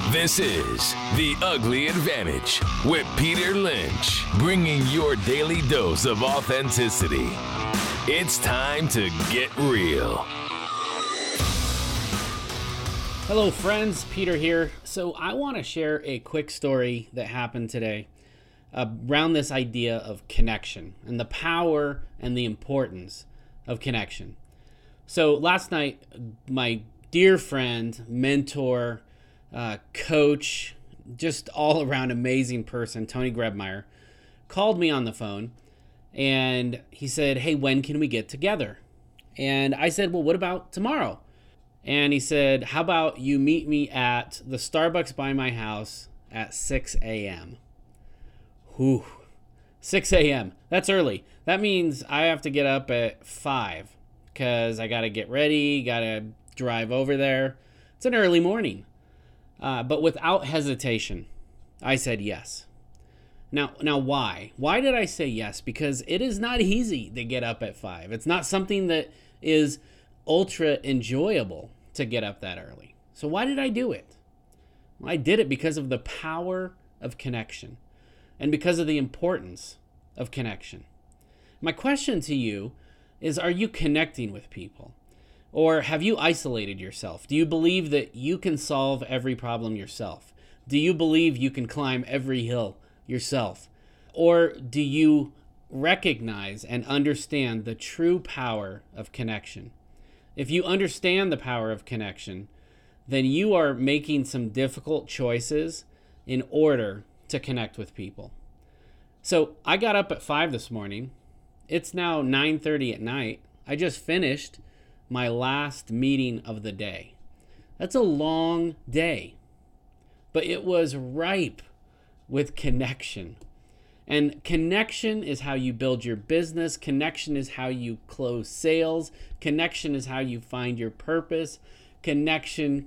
This is The Ugly Advantage with Peter Lynch, bringing your daily dose of authenticity. It's time to get real. Hello friends, Peter here. So I want to share a quick story that happened today around this idea of connection and the power and the importance of connection. So last night, my dear friend, mentor, coach, just all around amazing person, Tony Grebmeyer, called me on the phone and he said, "Hey, when can we get together?" And I said, "Well, what about tomorrow?" And he said, "How about you meet me at the Starbucks by my house at 6 a.m. Whew, 6 a.m. That's early. That means I have to get up at 5 because I got to get ready, got to drive over there. It's an early morning. But without hesitation, I said yes. Now, why? Why did I say yes? Because it is not easy to get up at 5. It's not something that is ultra enjoyable to get up that early. So why did I do it? Well, I did it because of the power of connection and because of the importance of connection. My question to you is, are you connecting with people? Or have you isolated yourself? Do you believe that you can solve every problem yourself? Do you believe you can climb every hill yourself? Or do you recognize and understand the true power of connection? If you understand the power of connection, then you are making some difficult choices in order to connect with people. So I got up at 5 this morning. It's now 9:30 at night. I just finished my last meeting of the day. That's a long day, but it was ripe with connection. And connection is how you build your business. Connection is how you close sales. Connection is how you find your purpose. Connection.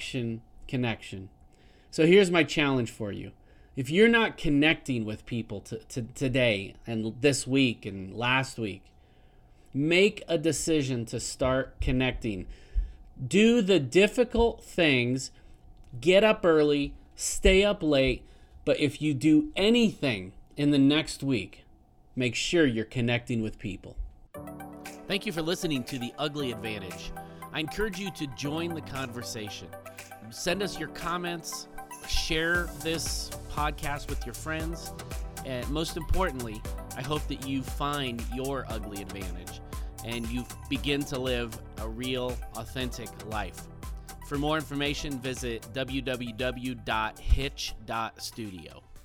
So here's my challenge for you. If you're not connecting with people today and this week and last week, make a decision to start connecting. Do the difficult things. Get up early, stay up late. But if you do anything in the next week, make sure you're connecting with people. Thank you for listening to The Ugly Advantage. I encourage you to join the conversation. Send us your comments, share this podcast with your friends, and most importantly, I hope that you find your ugly advantage and you begin to live a real, authentic life. For more information, visit www.hitch.studio.